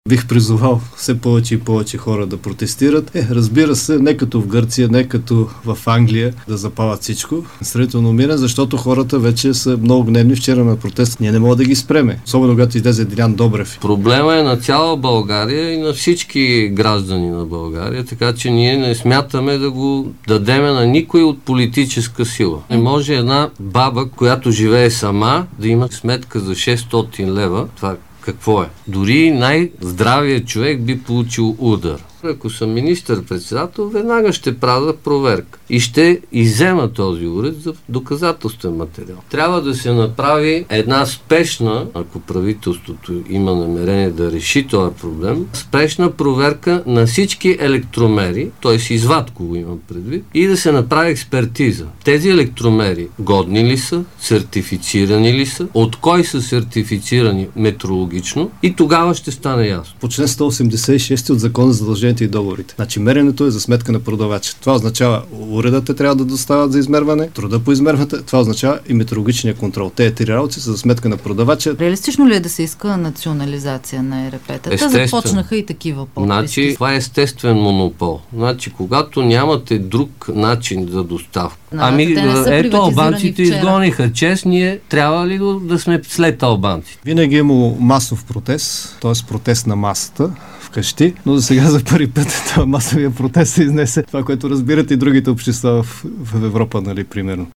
Бих призовал все повече и повече хора да протестират. Разбира се, не като в Гърция, не като в Англия да запалят всичко. Сравнително мирен, защото хората вече са много гневни. Вчера на протест ние не можем да ги спреме. Особено когато излезе Делян Добрев. Проблема е на цяла България и на всички граждани на България, така че ние не смятаме да го дадеме на никой от политическа сила. Не може една баба, която живее сама, да има сметка за 600 лева. Това какво е? Дори най-здравият човек би получил удар. Ако съм министър-председател, веднага ще правя проверка и ще иззема този уред за доказателствен материал. Трябва да се направи една спешна, ако правителството има намерение да реши този проблем, спешна проверка на всички електромери, т.е. извадко го имам предвид, и да се направи експертиза. Тези електромери годни ли са, сертифицирани ли са, от кой са сертифицирани метрологично и тогава ще стане ясно. По член 186 от Закона за задълженията и договорите. Значи меренето е за сметка на продавача. Това означава уредата трябва да доставят за измерване, труда по измерването, това означава и метрологичния контрол. Тези три работи са за сметка на продавача. Реалистично ли е да се иска национализация на ЕРП-тата? Започнаха и такива подписки. Значи, това е естествен монопол. Значи, когато нямате друг начин за доставка. Ето албанците изгониха. Честни, трябва ли да сме след албанците? Винаги е имало масов протест, т.е. протест на масата вкъщи, но за сега за първи път това масовия протест се изнесе това, което разбират и другите общества в Европа, нали, примерно.